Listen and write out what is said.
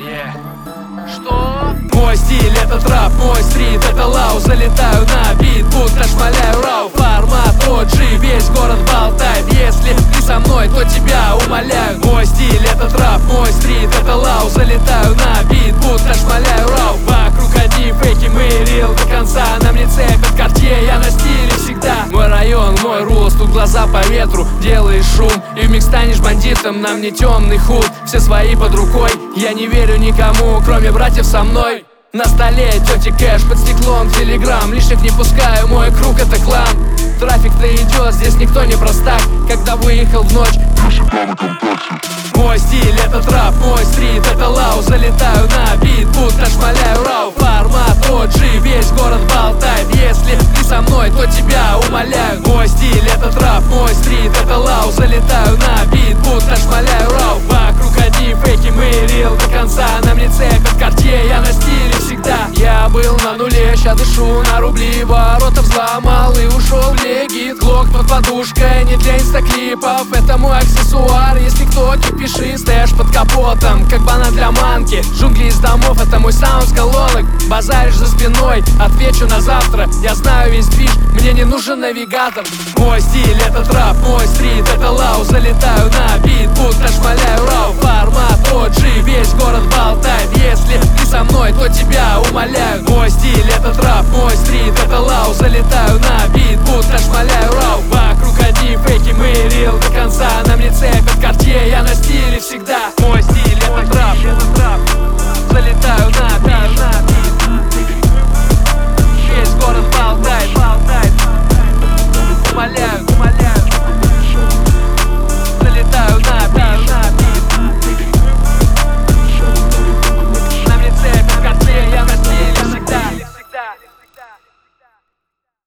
Что? Мой стиль это трап, мой стрит это лау. Залетаю на бит, будто шмаляю рау. Формат тот же, весь город болтает. Если ты со мной, то тебя умоляю. Мой стиль это трап, мой стрит это лау. Залетаю на бит, будто шмаляю рау. Вокруг одни фейки, мы рил до конца. Нам не цепят Cartier, я на стиле всегда. Мой район, мой рулс, тут глаза по ветру. Делаешь шум и вмиг станешь бандитом. Нам не темный худ, все свои под рукой. Я не верю никому, кроме братьев со мной. На столе тети кэш, под стеклом телеграм. Лишних не пускаю, мой круг это клан. Трафик-то идет, здесь никто не простак. Когда выехал в ночь, мой стиль это трап, мой стрит это лау. Залетаю на бит, будто шмаляю рау. Формат тот же, весь город болтает. Если ты со мной, то тебя умоляю. Мой стиль это трап, мой стрит это лау. Залетаю на бит, будто шмаляю рау. Вокруг одни фейки, мы рил до конца. Нам не цепят Cartier, я на стиле всегда. Я был на нуле, ща дышу на рубли. Ворота взломал и ушел в легит. Глок под подушкой, не для инстаклипов. Это мой аксессуар, если кто, не пиши. Стэш под капотом, как банан для манки. Джунгли из домов, это мой саунд с колонок. Базаришь за спиной, отвечу на завтра. Я знаю весь движ, мне не нужен навигатор. Мой стиль это трап, мой стрит это лау. Залетаю на бит, будто шмаляю рау. Формат тот же, весь город болтает. Если ты со мной, то тебя умоляю. Мой стиль это трап, мой стрит это лау. Залетаю на бит, будто шмаляю рау. Вокруг одни фейки, мы рил до конца.